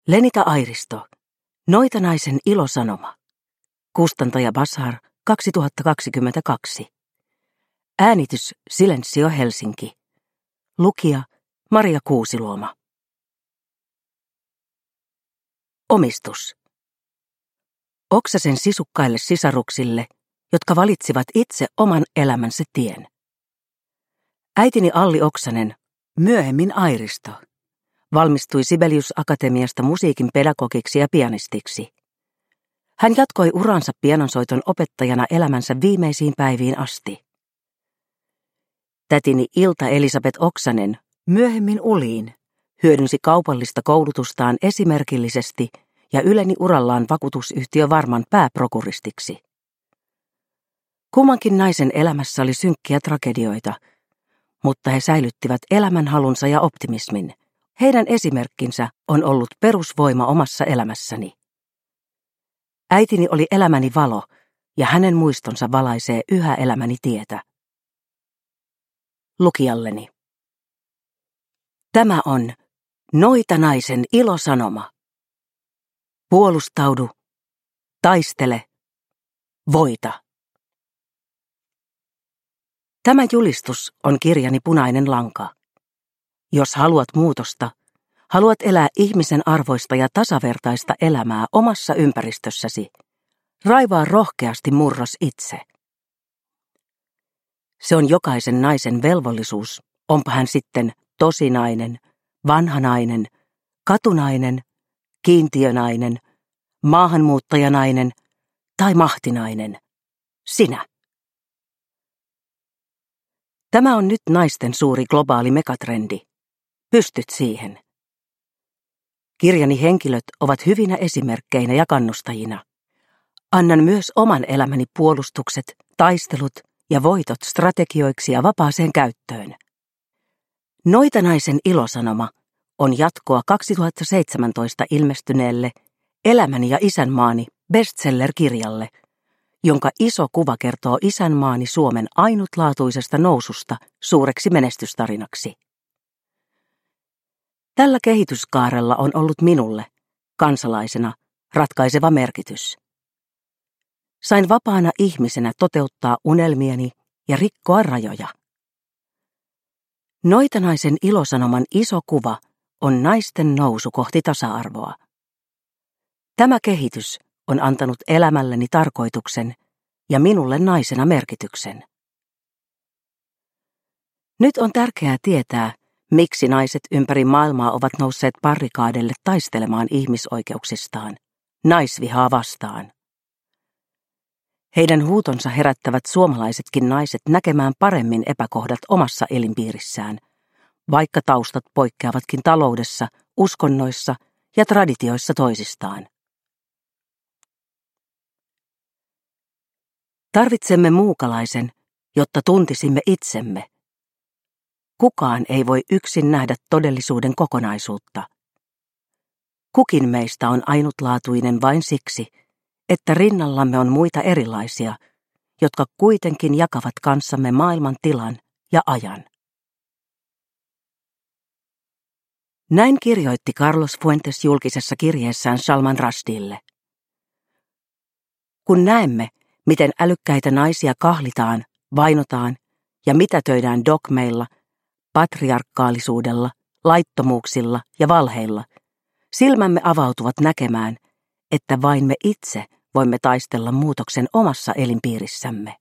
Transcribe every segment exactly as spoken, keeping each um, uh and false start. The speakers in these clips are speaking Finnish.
Lenita Airisto, Noitanaisen ilosanoma. Kustantaja Basar, kaksituhattakaksikymmentäkaksi. Äänitys Silensio Helsinki. Lukija Maria Kuusiluoma. Omistus. Oksasen sisukkaille sisaruksille, jotka valitsivat itse oman elämänsä tien. Äitini Alli Oksanen, myöhemmin Airisto, valmistui Sibelius Akatemiasta musiikin pedagogiksi ja pianistiksi. Hän jatkoi uransa pianonsoiton opettajana elämänsä viimeisiin päiviin asti. Tätini Ilta Elisabeth Oksanen, myöhemmin Uliin, hyödynsi kaupallista koulutustaan esimerkillisesti ja yleni urallaan vakuutusyhtiö Varman pääprokuristiksi. Kummankin naisen elämässä oli synkkiä tragedioita, mutta he säilyttivät elämänhalunsa ja optimismin. Heidän esimerkkinsä on ollut perusvoima omassa elämässäni. Äitini oli elämäni valo, ja hänen muistonsa valaisee yhä elämäni tietä. Lukijalleni. Tämä on Noitanaisen ilosanoma. Puolustaudu, taistele, voita. Tämä julistus on kirjani punainen lanka. Jos haluat muutosta, haluat elää ihmisen arvoista ja tasavertaista elämää omassa ympäristössäsi, raivaa rohkeasti murros itse. Se on jokaisen naisen velvollisuus, onpa hän sitten tosinainen, vanhanainen, katunainen, kiintiönainen, maahanmuuttajanainen tai mahtinainen. Sinä. Tämä on nyt naisten suuri globaali megatrendi. Pystyt siihen. Kirjani henkilöt ovat hyvinä esimerkkeinä ja kannustajina. Annan myös oman elämäni puolustukset, taistelut ja voitot strategioiksi ja vapaaseen käyttöön. Noitanaisen ilosanoma on jatkoa kaksituhattaseitsemäntoista ilmestyneelle Elämäni ja isänmaani bestseller-kirjalle, jonka iso kuva kertoo isänmaani Suomen ainutlaatuisesta noususta suureksi menestystarinaksi. Tällä kehityskaarella on ollut minulle, kansalaisena, ratkaiseva merkitys. Sain vapaana ihmisenä toteuttaa unelmieni ja rikkoa rajoja. Noitanaisen ilosanoman iso kuva on naisten nousu kohti tasa-arvoa. Tämä kehitys on antanut elämälleni tarkoituksen ja minulle naisena merkityksen. Nyt on tärkeää tietää, miksi naiset ympäri maailmaa ovat nousseet barrikaadelle taistelemaan ihmisoikeuksistaan, naisvihaa vastaan. Heidän huutonsa herättävät suomalaisetkin naiset näkemään paremmin epäkohdat omassa elinpiirissään, vaikka taustat poikkeavatkin taloudessa, uskonnoissa ja traditioissa toisistaan. Tarvitsemme muukalaisen, jotta tuntisimme itsemme. Kukaan ei voi yksin nähdä todellisuuden kokonaisuutta. Kukin meistä on ainutlaatuinen vain siksi, että rinnallamme on muita erilaisia, jotka kuitenkin jakavat kanssamme maailman tilan ja ajan. Näin kirjoitti Carlos Fuentes julkisessa kirjeessään Salman Rushdille. Kun näemme, miten älykkäitä naisia kahlitaan, vainotaan ja mitätöidään dogmeilla, patriarkaalisuudella, laittomuuksilla ja valheilla, silmämme avautuvat näkemään, että vain me itse voimme taistella muutoksen omassa elinpiirissämme.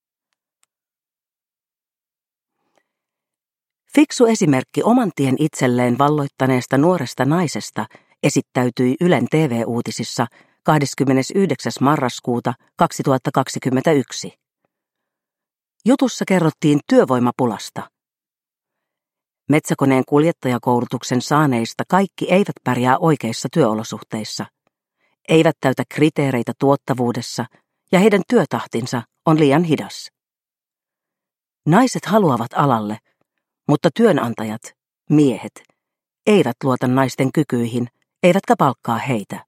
Fiksu esimerkki oman tien itselleen valloittaneesta nuoresta naisesta esittäytyi Ylen T V-uutisissa kahdeskymmenesyhdeksäs marraskuuta kaksituhattakaksikymmentäyksi. Jutussa kerrottiin työvoimapulasta. Metsäkoneen kuljettajakoulutuksen saaneista kaikki eivät pärjää oikeissa työolosuhteissa, eivät täytä kriteereitä tuottavuudessa ja heidän työtahtinsa on liian hidas. Naiset haluavat alalle, mutta työnantajat, miehet, eivät luota naisten kykyihin, eivätkä palkkaa heitä.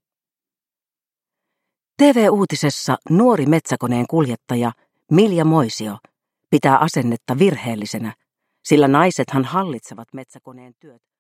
T V-uutisessa nuori metsäkoneen kuljettaja Milja Moisio pitää asennetta virheellisenä, sillä naisethan hallitsevat metsäkoneen työt.